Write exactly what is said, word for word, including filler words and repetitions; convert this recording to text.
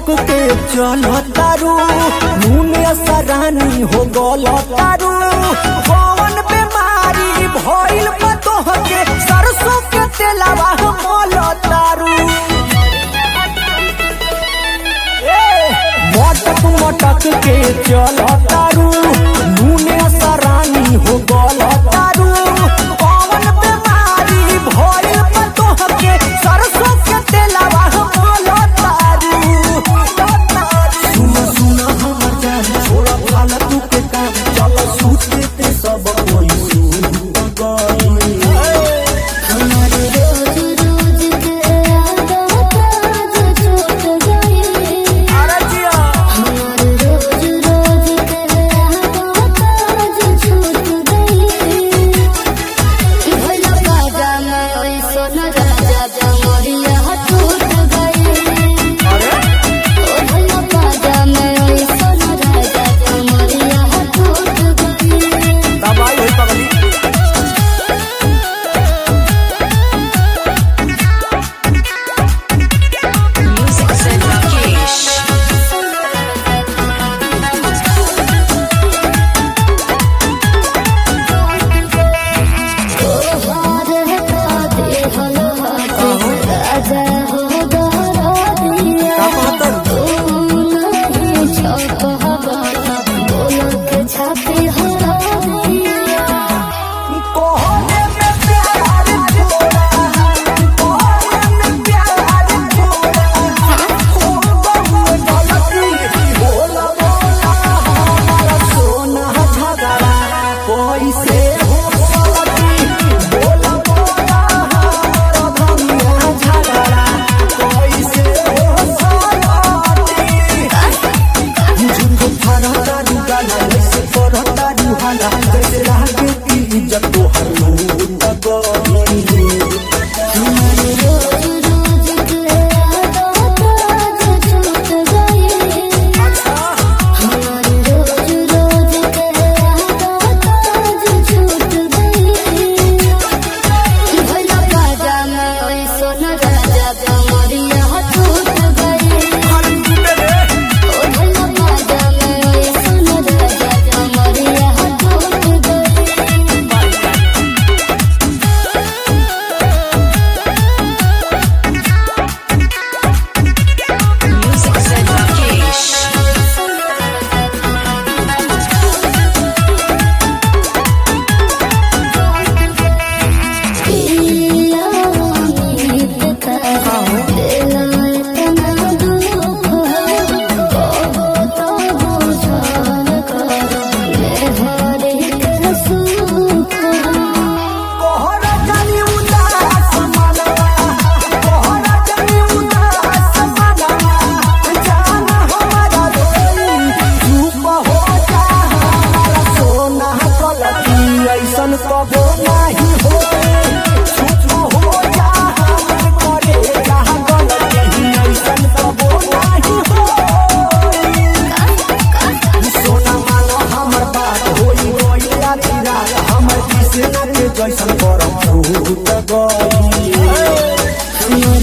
के चलो तारू मुने सरानी हो गल तारू कौन बीमारी भइल पतोह के सरसों के तेलवा मोल तारू मटक मटक के चलो तारू मुने सरानी हो गल तारू कौन बीमारी भइल पतोह के सरसों के तेलवा मोल तारू सुना सुना हमर जान छोड़ा फालतू के काम चलो सूते ते सब कोई सूत गई हमारे रोज रोज के आदत आज छूट गई अरे जिया हमारे रोज रोज के आदत आज छूट गई भला बाजा में ओई सोना राजा जमरिया टूट गई अरे ओ भला बाजा में ओई सोना राजा जमरिया टूट गई दवाई होई पगली Music said Rakesh. तोहार खाते हलवाते राजा हो गहरा दिया का कहतर तू नहीं छपवा बोल के छापे हरा दिया कोहरे में प्यार छोड़ा कोहरे में प्यार छोड़ा हो बहु गलती बोला बोला हमारा सोना झगड़ा कैसे हो गलती बोला बोला हमारा धनिया झगड़ा कैसे हो गलती झूठ फरता रुगाला जैसे फरता रुहाला जैसे लागे की इज्जत तो हर लूट गई हमारे रोज रोज के आदत आज छूट गई हमारे रोज रोज के आदत आज छूट गई भला बाजा में ओई सोना राजा जमरिया टूट गई ओ भला बाजा में ओई सोना राजा जमरिया टूट गई Music said Rakesh. पिया नीत का दिला इतना दुख कहो तो बुझान करो मैं हरे के सुख कोहरा जानी उदास मनवा कोहरा जानी उदास मनवा जाना हमारा रोई चुप हो जा हमारा सोना गलती ऐसन कबो नहीं होए चुप हो जा हमर करे जहाँ गलती ऐसन कबो नहीं होए सोना मानो हमर बात होई गई राती रात हमर कृष्ण के जैसन करम छूट गई हमारे